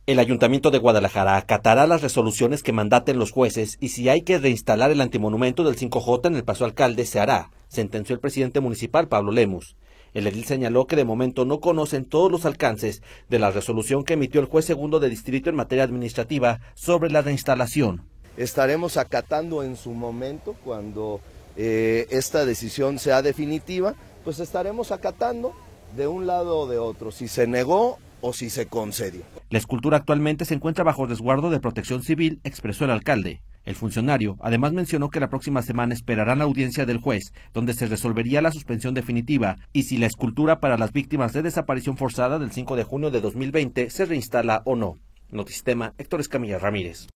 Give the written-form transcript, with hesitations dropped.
El Ayuntamiento de Guadalajara acatará las resoluciones que mandaten los jueces y si hay que reinstalar el antimonumento del 5J en el Paso Alcalde, se hará, sentenció el presidente municipal Pablo Lemus. El edil señaló que de momento no conocen todos los alcances de la resolución que emitió el juez segundo de distrito en materia administrativa sobre la reinstalación. Estaremos acatando en su momento, cuando esta decisión sea definitiva, pues estaremos acatando de un lado o de otro, si se negó o si se concedió. La escultura actualmente se encuentra bajo resguardo de protección civil, expresó el alcalde. El funcionario además mencionó que la próxima semana esperarán la audiencia del juez, donde se resolvería la suspensión definitiva y si la escultura para las víctimas de desaparición forzada del 5 de junio de 2020 se reinstala o no. Notisistema, Héctor Escamilla Ramírez.